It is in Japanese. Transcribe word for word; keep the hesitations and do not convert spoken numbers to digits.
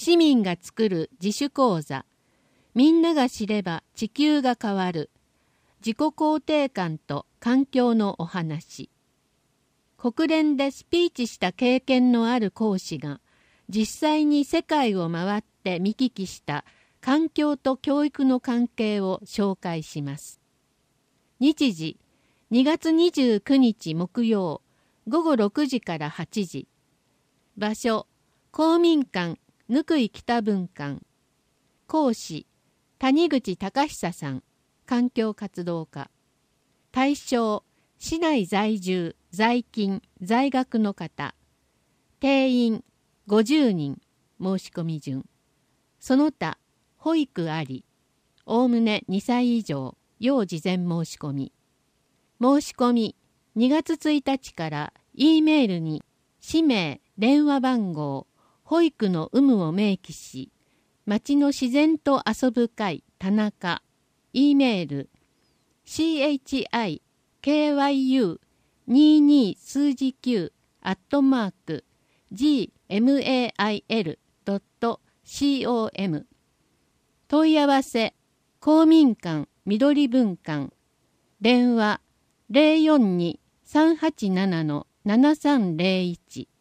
市民が作る自主講座、みんなが知れば地球が変わる、自己肯定感と環境のお話。国連でスピーチした経験のある講師が、実際に世界を回って見聞きした環境と教育の関係を紹介します。日時、にがつにじゅうくにち木曜、ごごろくじからはちじ。場所、公民館、貫井北分館。講師、谷口隆久さん、環境活動家。対象、市内在住、在勤、在学の方。定員、ごじゅうにん、申し込み順。その他、保育あり。おおむねにさい以上、要事前申し込み。申し込み、にがつついたちから E メールに、氏名、電話番号、保育の有無を明記し、町の自然と遊ぶ会田中、E メール、チッにじゅうに数字きゅうアットマーク ジーエムエーアイエルドットコム 問い合わせ公民館緑分館電話 ゼロよんに さんはちなな ななさんゼロいち